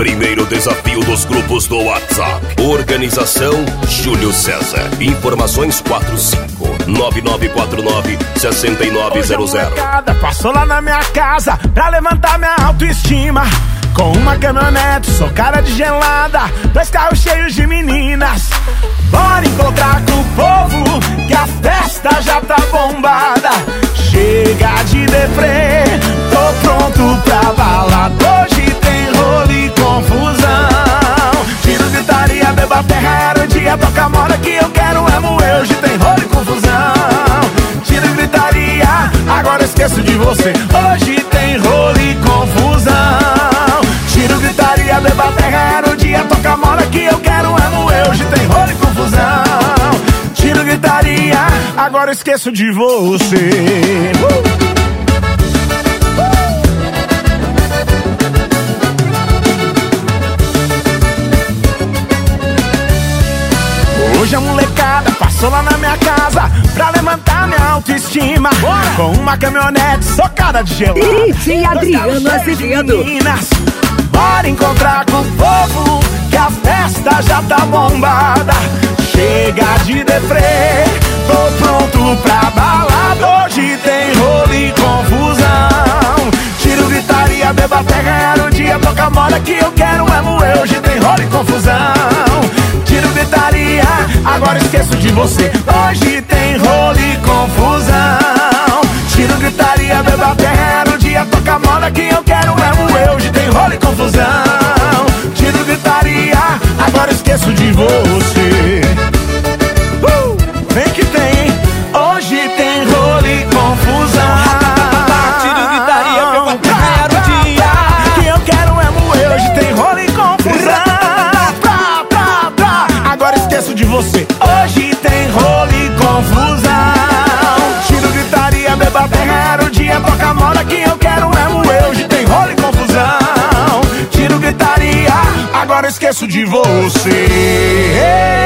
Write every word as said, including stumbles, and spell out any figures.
Primeiro desafio dos grupos do WhatsApp. Organização Júlio César. Informações quatro cinco nove nove quatro nove seis nove zero zero. Passou lá na minha casa pra levantar minha autoestima. Com uma caminhonete, sou cara de gelada, dois carros cheios de meninas. Bora encontrar com o povo, que a festa já tá bombada. Chega de deprê, tô pronto pra balada. Hoje tem rolo e confusão. Tiro, gritaria, beba terra, era o dia, toca moda que eu quero é moer. Hoje tem rolo e confusão. Tiro, gritaria, agora esqueço de você. Hoje tem rolo e confusão. Tiro, gritaria, beba terra, era o dia, toca moda que eu quero é moer. Hoje tem rolo e confusão. Tiro, gritaria, agora esqueço de você. uh! Hoje a molecada passou lá na minha casa pra levantar minha autoestima. Bora! Com uma caminhonete socada de gelado. E de Adriano Azevedo. Meninas, bora encontrar com o povo, que a festa já tá bombada. Chega de deprê, tô pronto pra balada. Hoje tem rolo e confusão. Tiro, gritaria, beba terra, era o dia, toca moda que eu quero é moer. Hoje tem rolo e confusão. Tiro, gritaria, agora esqueço de você. Hoje tem rolo e confusão. Tiro, gritaria, beba terra, era o dia, toca moda que eu quero é moer. Hoje tem rolo e confusão. Tiro, gritaria, agora esqueço de você. uh! Vem que tem, hoje tem rolo e confusão. Tiro, gritaria, beba terra, era o dia que eu quero é moer. Hoje tem rolo e confusão. Agora esqueço de você. Hoje tem rolo e confusão. Tiro, gritaria, beba terra, era o dia, toca moda que eu quero é moer. Hoje tem rolo e confusão. Tiro, gritaria, agora esqueço de você.